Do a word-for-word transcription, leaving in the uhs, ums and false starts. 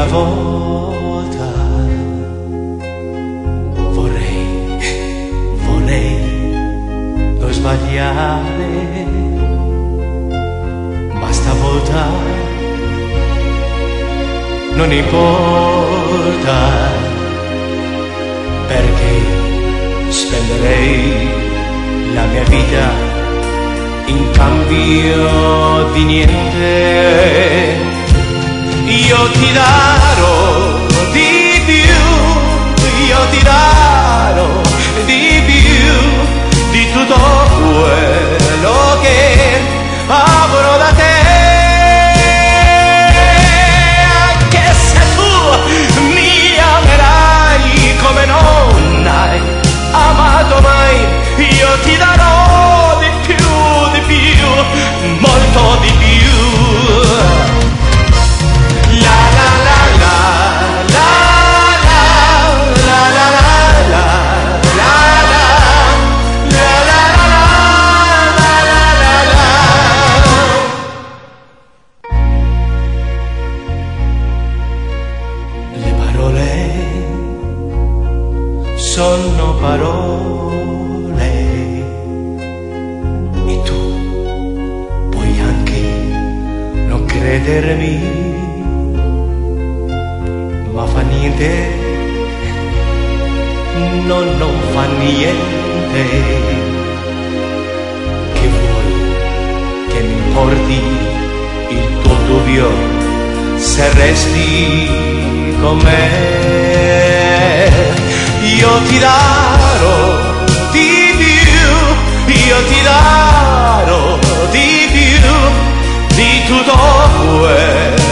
una volta vorrei, vorrei non sbagliare, ma stavolta non importa, perché spenderei la mia vita in cambio di niente. Io ti darò di più, io ti darò di più di tutto quello che avrò da te. Anche se tu mi amerai come non hai amato mai, io ti darò di più, di più, molto di più. Sono parole e tu puoi anche non credermi, ma fa niente, no, non fa niente. Che vuoi che mi importi il tuo dubbio se resti con me? Io ti darò di più, io ti darò di più di tutto quello